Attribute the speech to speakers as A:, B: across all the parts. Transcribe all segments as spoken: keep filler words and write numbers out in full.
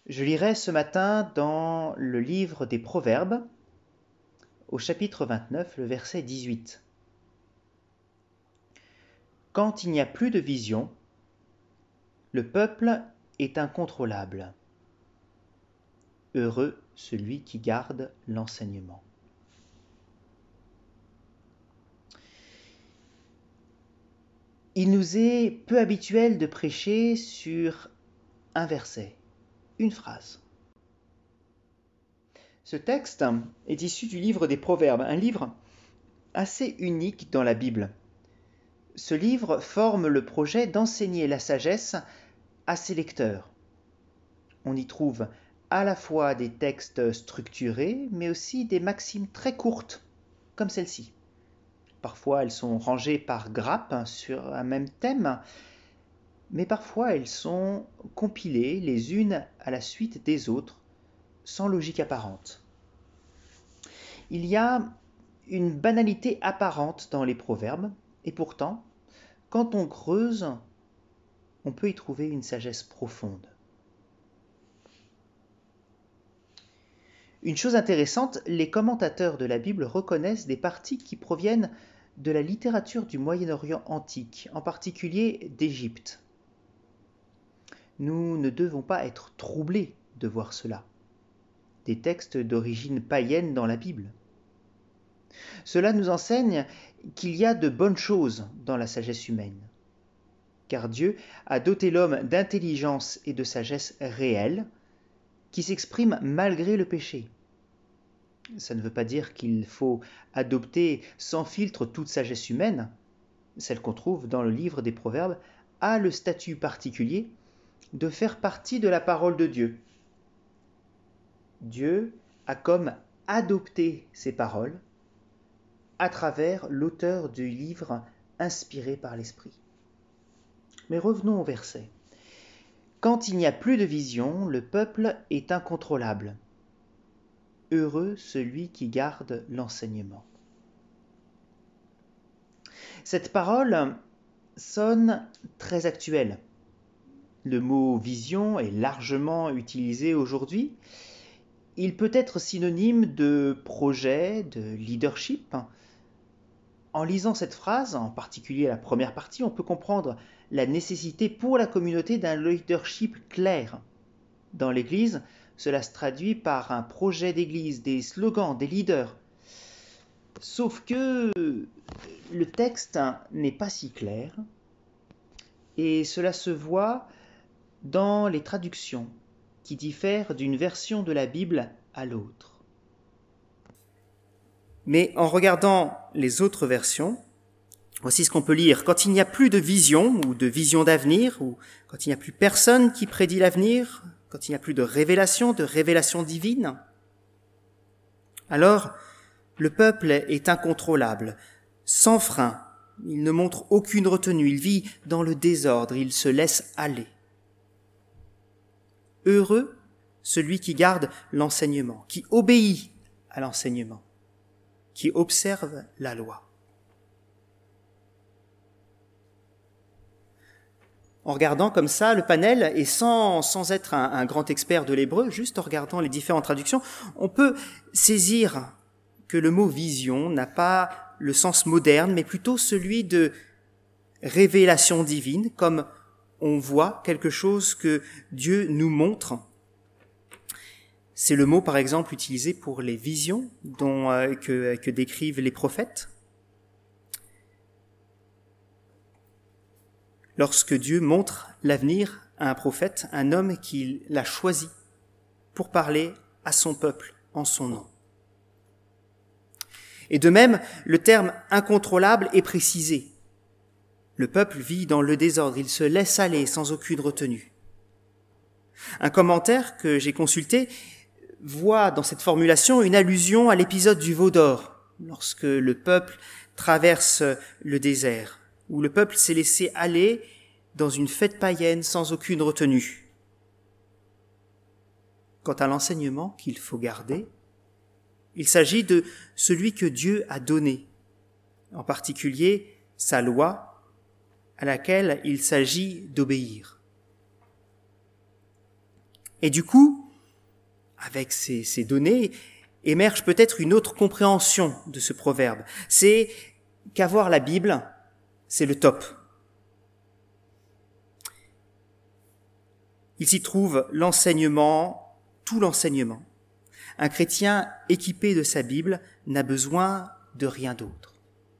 A: Je lirai ce matin dans le livre des Proverbes, au chapitre vingt-neuf, le verset dix-huit. Quand il n'y a plus de vision, le peuple est incontrôlable. Heureux celui qui garde l'enseignement. Il nous est peu habituel de prêcher sur un verset, une phrase. Ce texte est issu du livre des Proverbes, un livre assez unique dans la Bible. Ce livre forme le projet d'enseigner la sagesse à ses lecteurs. On y trouve à la fois des textes structurés, mais aussi des maximes très courtes, comme celle-ci. Parfois, elles sont rangées par grappes sur un même thème, mais parfois elles sont compilées les unes à la suite des autres, sans logique apparente. Il y a une banalité apparente dans les proverbes, et pourtant, quand on creuse, on peut y trouver une sagesse profonde. Une chose intéressante, les commentateurs de la Bible reconnaissent des parties qui proviennent de la littérature du Moyen-Orient antique, en particulier d'Égypte. Nous ne devons pas être troublés de voir cela. Des textes d'origine païenne dans la Bible. Cela nous enseigne qu'il y a de bonnes choses dans la sagesse humaine, car Dieu a doté l'homme d'intelligence et de sagesse réelle, qui s'expriment malgré le péché. Ça ne veut pas dire qu'il faut adopter sans filtre toute sagesse humaine. Celle qu'on trouve dans le livre des Proverbes a le statut particulier de faire partie de la parole de Dieu. Dieu a comme adopté ces paroles à travers l'auteur du livre inspiré par l'Esprit. Mais revenons au verset. Quand il n'y a plus de vision, le peuple est incontrôlable. Heureux celui qui garde l'enseignement. Cette parole sonne très actuelle. Le mot vision est largement utilisé aujourd'hui. Il peut être synonyme de projet, de leadership. En lisant cette phrase, en particulier la première partie, on peut comprendre la nécessité pour la communauté d'un leadership clair. Dans l'Église, cela se traduit par un projet d'Église, des slogans, des leaders. Sauf que le texte n'est pas si clair et cela se voit dans les traductions qui diffèrent d'une version de la Bible à l'autre. Mais en regardant les autres versions, voici ce qu'on peut lire. Quand il n'y a plus de vision ou de vision d'avenir, ou quand il n'y a plus personne qui prédit l'avenir, quand il n'y a plus de révélation, de révélation divine, alors le peuple est incontrôlable, sans frein, il ne montre aucune retenue, il vit dans le désordre, il se laisse aller. Heureux celui qui garde l'enseignement, qui obéit à l'enseignement, qui observe la loi. En regardant comme ça le panel, et sans, sans être un, un grand expert de l'hébreu, juste en regardant les différentes traductions, on peut saisir que le mot « vision » n'a pas le sens moderne, mais plutôt celui de révélation divine, comme on voit quelque chose que Dieu nous montre. C'est le mot, par exemple, utilisé pour les visions dont, euh, que, que décrivent les prophètes. Lorsque Dieu montre l'avenir à un prophète, un homme qu'il a choisi pour parler à son peuple en son nom. Et de même, le terme incontrôlable est précisé. Le peuple vit dans le désordre, il se laisse aller sans aucune retenue. Un commentaire que j'ai consulté voit dans cette formulation une allusion à l'épisode du veau d'or, lorsque le peuple traverse le désert, où le peuple s'est laissé aller dans une fête païenne sans aucune retenue. Quant à l'enseignement qu'il faut garder, il s'agit de celui que Dieu a donné, en particulier sa loi, à laquelle il s'agit d'obéir. Et du coup, avec ces, ces données, émerge peut-être une autre compréhension de ce proverbe. C'est qu'avoir la Bible, c'est le top. Il s'y trouve l'enseignement, tout l'enseignement. Un chrétien équipé de sa Bible n'a besoin de rien d'autre.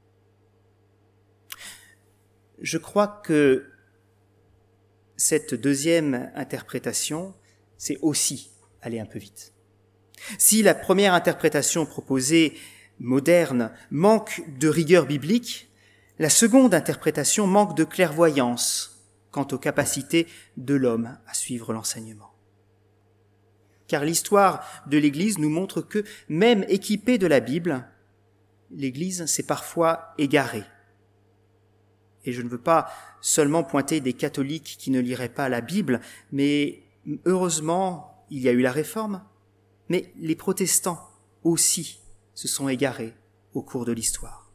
A: Je crois que cette deuxième interprétation, c'est aussi aller un peu vite. Si la première interprétation proposée, moderne, manque de rigueur biblique, la seconde interprétation manque de clairvoyance quant aux capacités de l'homme à suivre l'enseignement. Car l'histoire de l'Église nous montre que, même équipée de la Bible, l'Église s'est parfois égarée. Et je ne veux pas seulement pointer des catholiques qui ne liraient pas la Bible, mais heureusement, il y a eu la Réforme, mais les protestants aussi se sont égarés au cours de l'histoire.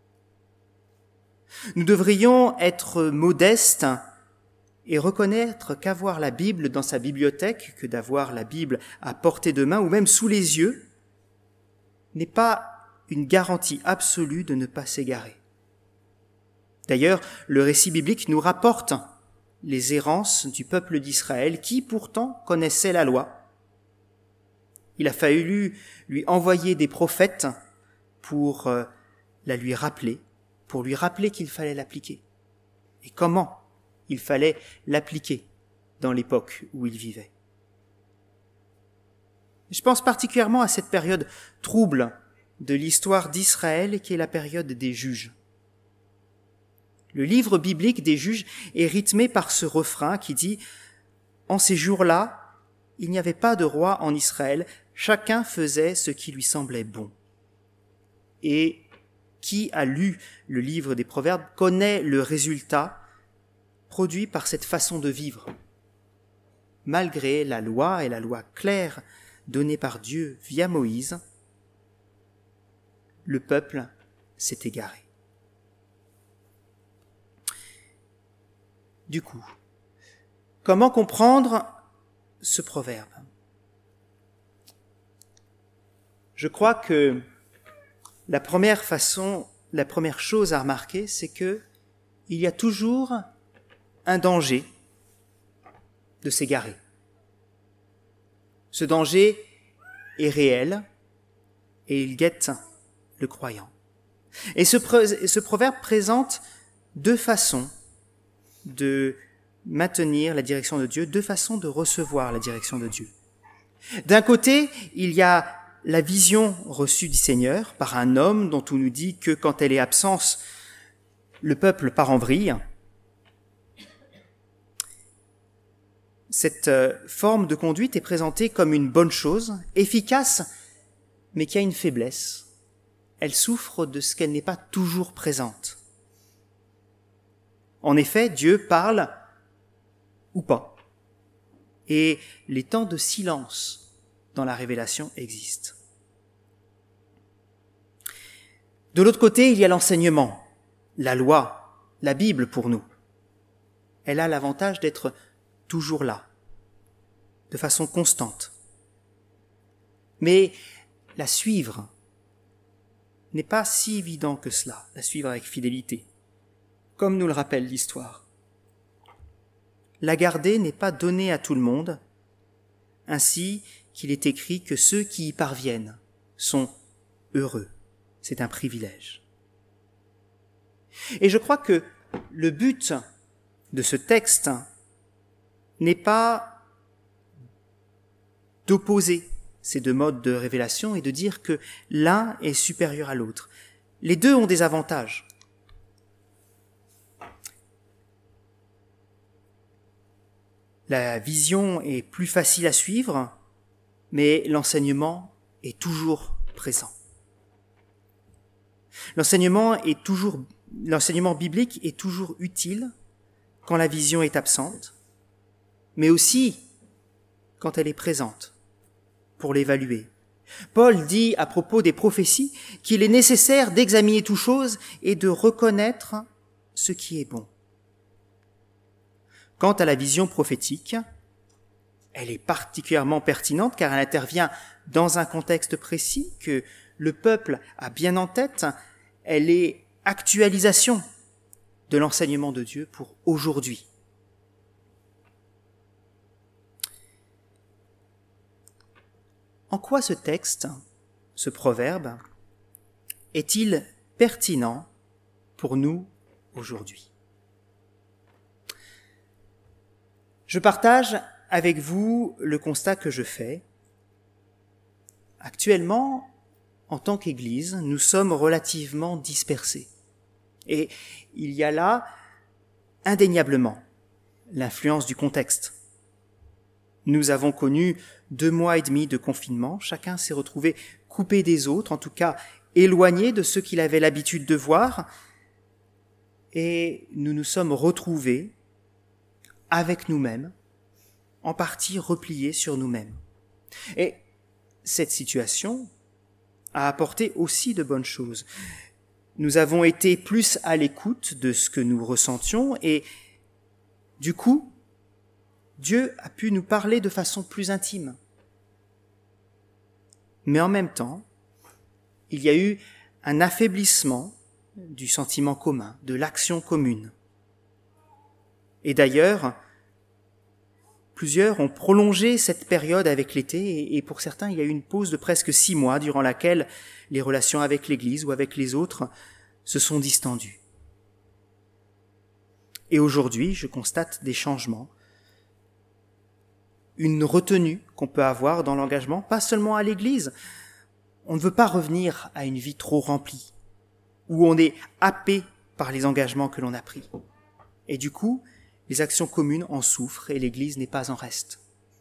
A: Nous devrions être modestes et reconnaître qu'avoir la Bible dans sa bibliothèque, que d'avoir la Bible à portée de main ou même sous les yeux, n'est pas une garantie absolue de ne pas s'égarer. D'ailleurs, le récit biblique nous rapporte les errances du peuple d'Israël qui pourtant connaissait la loi. Il a fallu lui envoyer des prophètes pour la lui rappeler, pour lui rappeler qu'il fallait l'appliquer. Et comment il fallait l'appliquer dans l'époque où il vivait. Je pense particulièrement à cette période trouble de l'histoire d'Israël qui est la période des juges. Le livre biblique des juges est rythmé par ce refrain qui dit « En ces jours-là, il n'y avait pas de roi en Israël, chacun faisait ce qui lui semblait bon. » Et qui a lu le livre des Proverbes connaît le résultat produit par cette façon de vivre. Malgré la loi et la loi claire donnée par Dieu via Moïse, le peuple s'est égaré. Du coup, comment comprendre ce proverbe ? Je crois que la première façon, la première chose à remarquer, c'est que il y a toujours un danger de s'égarer. Ce danger est réel et il guette le croyant. Et ce, ce proverbe présente deux façons de maintenir la direction de Dieu, deux façons de recevoir la direction de Dieu. D'un côté, il y a la vision reçue du Seigneur par un homme dont on nous dit que quand elle est absente, le peuple part en vrille. Cette forme de conduite est présentée comme une bonne chose, efficace, mais qui a une faiblesse. Elle souffre de ce qu'elle n'est pas toujours présente. En effet, Dieu parle ou pas. Et les temps de silence dans la révélation existent. De l'autre côté, il y a l'enseignement, la loi, la Bible pour nous. Elle a l'avantage d'être toujours là, de façon constante. Mais la suivre n'est pas si évident que cela, la suivre avec fidélité, comme nous le rappelle l'histoire. La garder n'est pas donnée à tout le monde, ainsi qu'il est écrit que ceux qui y parviennent sont heureux. C'est un privilège. Et je crois que le but de ce texte n'est pas d'opposer ces deux modes de révélation et de dire que l'un est supérieur à l'autre. Les deux ont des avantages. La vision est plus facile à suivre, mais l'enseignement est toujours présent. L'enseignement est toujours, l'enseignement biblique est toujours utile quand la vision est absente, mais aussi quand elle est présente, pour l'évaluer. Paul dit à propos des prophéties qu'il est nécessaire d'examiner toute chose et de reconnaître ce qui est bon. Quant à la vision prophétique, elle est particulièrement pertinente car elle intervient dans un contexte précis que le peuple a bien en tête. Elle est actualisation de l'enseignement de Dieu pour aujourd'hui. En quoi ce texte, ce proverbe, est-il pertinent pour nous aujourd'hui ? Je partage avec vous le constat que je fais. Actuellement, en tant qu'Église, nous sommes relativement dispersés. Et il y a là, indéniablement, l'influence du contexte. Nous avons connu deux mois et demi de confinement. Chacun s'est retrouvé coupé des autres, en tout cas éloigné de ceux qu'il avait l'habitude de voir. Et nous nous sommes retrouvés avec nous-mêmes, en partie repliés sur nous-mêmes. Et cette situation a apporté aussi de bonnes choses. Nous avons été plus à l'écoute de ce que nous ressentions et du coup, Dieu a pu nous parler de façon plus intime. Mais en même temps, il y a eu un affaiblissement du sentiment commun, de l'action commune. Et d'ailleurs, plusieurs ont prolongé cette période avec l'été et pour certains, il y a eu une pause de presque six mois durant laquelle les relations avec l'Église ou avec les autres se sont distendues. Et aujourd'hui, je constate des changements, une retenue qu'on peut avoir dans l'engagement, pas seulement à l'Église. On ne veut pas revenir à une vie trop remplie, où on est happé par les engagements que l'on a pris. Et du coup, les actions communes en souffrent et l'Église n'est pas en reste.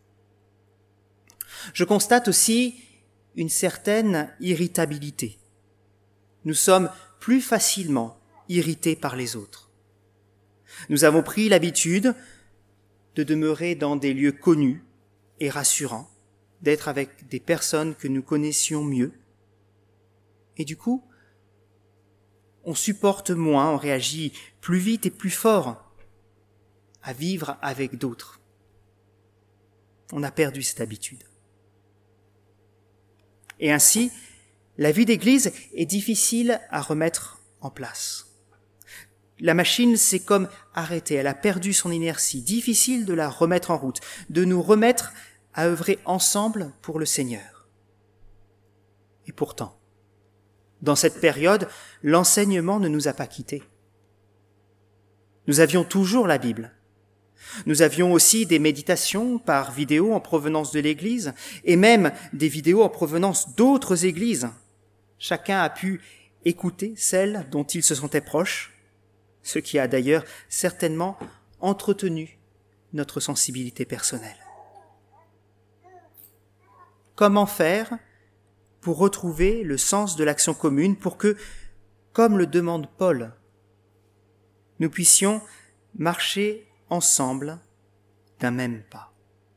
A: Je constate aussi une certaine irritabilité. Nous sommes plus facilement irrités par les autres. Nous avons pris l'habitude de demeurer dans des lieux connus et rassurants, d'être avec des personnes que nous connaissions mieux. Et du coup, on supporte moins, on réagit plus vite et plus fort à vivre avec d'autres. On a perdu cette habitude. Et ainsi, la vie d'Église est difficile à remettre en place. La machine s'est comme arrêtée, elle a perdu son inertie. Difficile de la remettre en route, de nous remettre à œuvrer ensemble pour le Seigneur. Et pourtant, dans cette période, l'enseignement ne nous a pas quittés. Nous avions toujours la Bible. Nous avions aussi des méditations par vidéo en provenance de l'Église et même des vidéos en provenance d'autres églises. Chacun a pu écouter celles dont il se sentait proche, ce qui a d'ailleurs certainement entretenu notre sensibilité personnelle. Comment faire pour retrouver le sens de l'action commune pour que, comme le demande Paul, nous puissions marcher ensemble d'un même pas.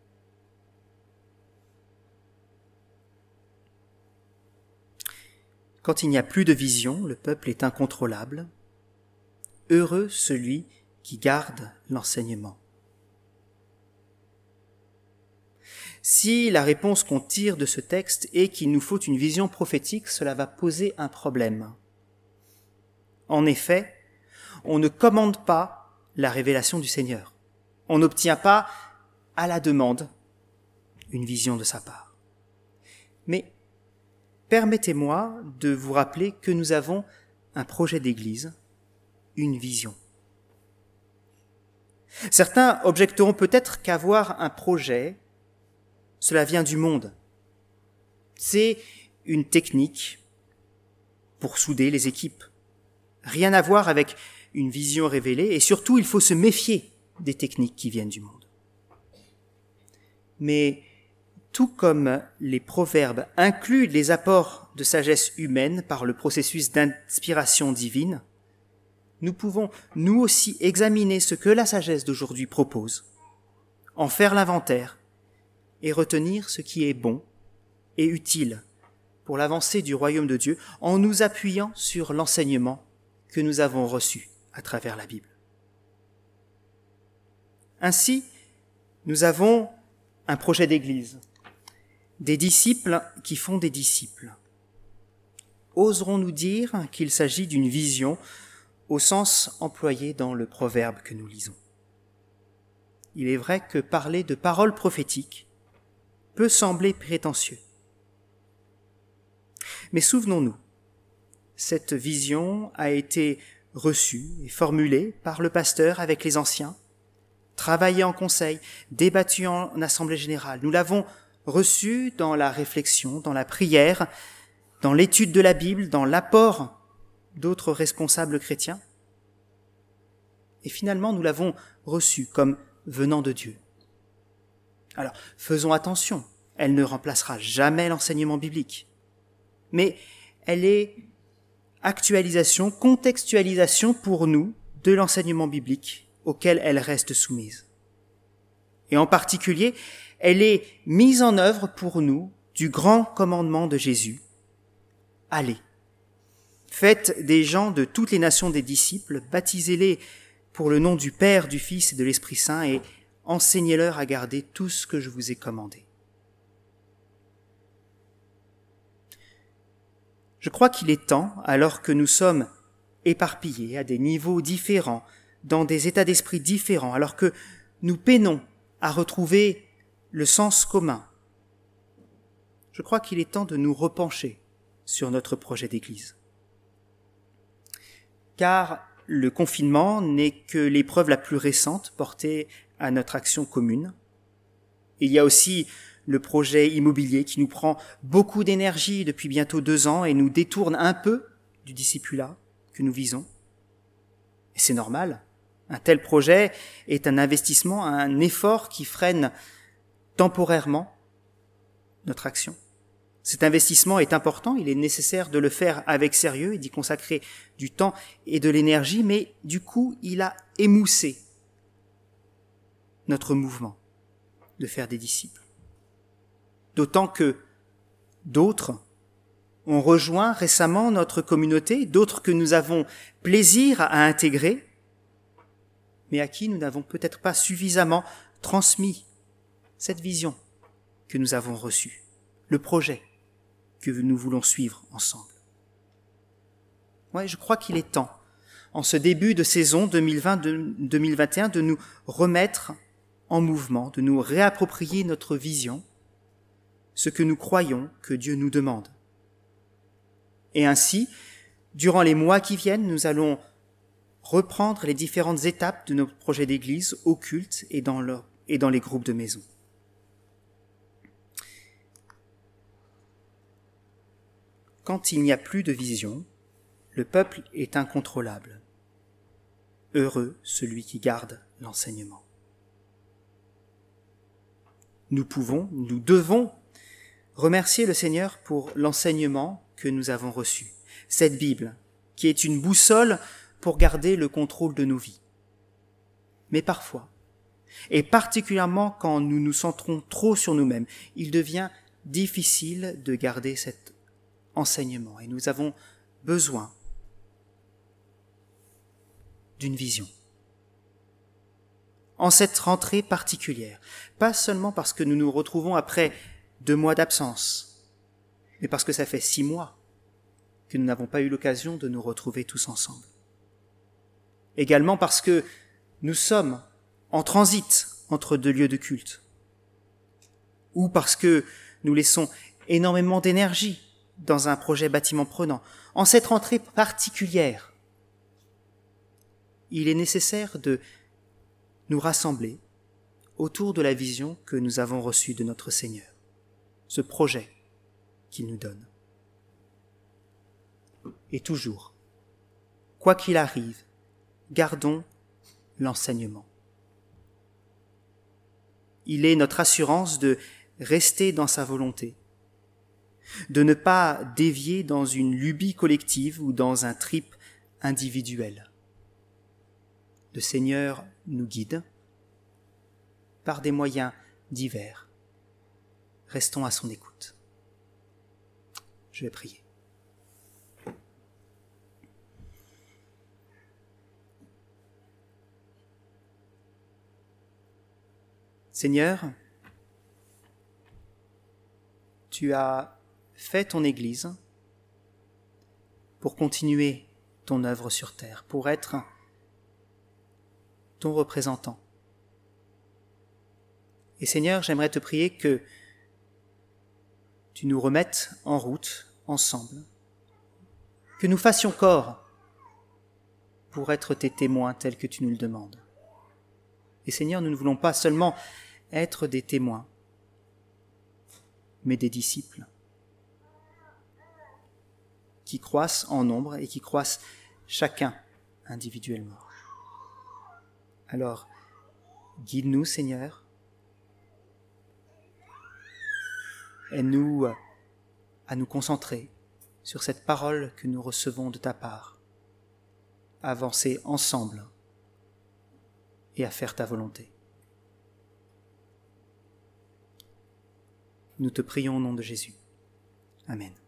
A: Quand il n'y a plus de vision, le peuple est incontrôlable. Heureux celui qui garde l'enseignement. Si la réponse qu'on tire de ce texte est qu'il nous faut une vision prophétique, cela va poser un problème. En effet, on ne commande pas la révélation du Seigneur. On n'obtient pas, à la demande, une vision de sa part. Mais permettez-moi de vous rappeler que nous avons un projet d'Église, une vision. Certains objecteront peut-être qu'avoir un projet, cela vient du monde. C'est une technique pour souder les équipes. Rien à voir avec une vision révélée et surtout il faut se méfier des techniques qui viennent du monde. Mais tout comme les proverbes incluent les apports de sagesse humaine par le processus d'inspiration divine, nous pouvons nous aussi examiner ce que la sagesse d'aujourd'hui propose, en faire l'inventaire et retenir ce qui est bon et utile pour l'avancée du royaume de Dieu en nous appuyant sur l'enseignement que nous avons reçu à travers la Bible. Ainsi, nous avons
B: un projet d'église, des disciples qui font des disciples. Oserons-nous dire qu'il s'agit d'une vision au sens employé dans le proverbe que nous lisons? Il est vrai que parler de paroles prophétiques peut sembler prétentieux. Mais souvenons-nous, cette vision a été reçue et formulée par le pasteur avec les anciens, travaillée en conseil, débattue en assemblée générale. Nous l'avons reçue dans la réflexion, dans la prière, dans l'étude de la Bible, dans l'apport d'autres responsables chrétiens. Et finalement, nous l'avons reçue comme venant de Dieu. Alors, faisons attention, elle ne remplacera jamais l'enseignement biblique. Mais elle est actualisation, contextualisation pour nous de l'enseignement biblique auquel elle reste soumise. Et en particulier, elle est mise en œuvre pour nous du grand commandement de Jésus. Allez, faites des gens de toutes les nations des disciples, baptisez-les pour le nom du Père, du Fils et de l'Esprit Saint et enseignez-leur à garder tout ce que je vous ai commandé. Je crois qu'il est temps, alors que nous sommes éparpillés à des niveaux différents, dans des états d'esprit différents, alors que nous peinons à retrouver le sens commun, je crois qu'il est temps de nous repencher sur notre projet d'église. Car le confinement n'est que l'épreuve la plus récente portée à notre action commune. Il y a aussi le projet immobilier qui nous prend beaucoup d'énergie depuis bientôt deux ans et nous détourne un peu du discipulat que nous visons. Et c'est normal. Un tel projet est un investissement, un effort qui freine temporairement notre action. Cet investissement est important, il est nécessaire de le faire avec sérieux et d'y consacrer du temps et de l'énergie, mais du coup, il a émoussé notre mouvement de faire des disciples. D'autant que d'autres ont rejoint récemment notre communauté, d'autres que nous avons plaisir à intégrer, mais à qui nous n'avons peut-être pas suffisamment transmis cette vision que nous avons reçue, le projet que nous voulons suivre ensemble. Ouais, je crois qu'il est temps, en ce début de saison deux mille vingt deux mille vingt et un, de nous remettre en mouvement, de nous réapproprier notre vision, ce que nous croyons que Dieu nous demande. Et ainsi, durant les mois qui viennent, nous allons reprendre les différentes étapes de notre projet d'église au culte et dans, le, et dans les groupes de maison. Quand il n'y a plus de vision, le peuple est incontrôlable. Heureux celui qui garde l'enseignement. Nous pouvons, nous devons remercier le Seigneur pour l'enseignement que nous avons reçu, cette Bible, qui est une boussole pour garder le contrôle de nos vies. Mais parfois, et particulièrement quand nous nous centrons trop sur nous-mêmes, il devient difficile de garder cet enseignement et nous avons besoin d'une vision. En cette rentrée particulière, pas seulement parce que nous nous retrouvons après deux mois d'absence, mais parce que ça fait six mois que nous n'avons pas eu l'occasion de nous retrouver tous ensemble. Également parce que nous sommes en transit entre deux lieux de culte, ou parce que nous laissons énormément d'énergie dans un projet bâtiment prenant. En cette rentrée particulière, il est nécessaire de nous rassembler autour de la vision que nous avons reçue de notre Seigneur, ce projet qu'il nous donne. Et toujours, quoi qu'il arrive, gardons l'enseignement. Il est notre assurance de rester dans sa volonté, de ne pas dévier dans une lubie collective ou dans un trip individuel. Le Seigneur nous guide par des moyens divers. Restons à son écoute. Je vais prier. Seigneur, tu as fait ton Église pour continuer ton œuvre sur terre, pour être ton représentant. Et Seigneur, j'aimerais te prier que tu nous remettes en route ensemble, que nous fassions corps pour être tes témoins tels que tu nous le demandes. Et Seigneur, nous ne voulons pas seulement être des témoins, mais des disciples qui croissent en nombre et qui croissent chacun individuellement. Alors, guide-nous, Seigneur, aide-nous à nous concentrer sur cette parole que nous recevons de ta part, à avancer ensemble et à faire ta volonté. Nous te prions au nom de Jésus. Amen.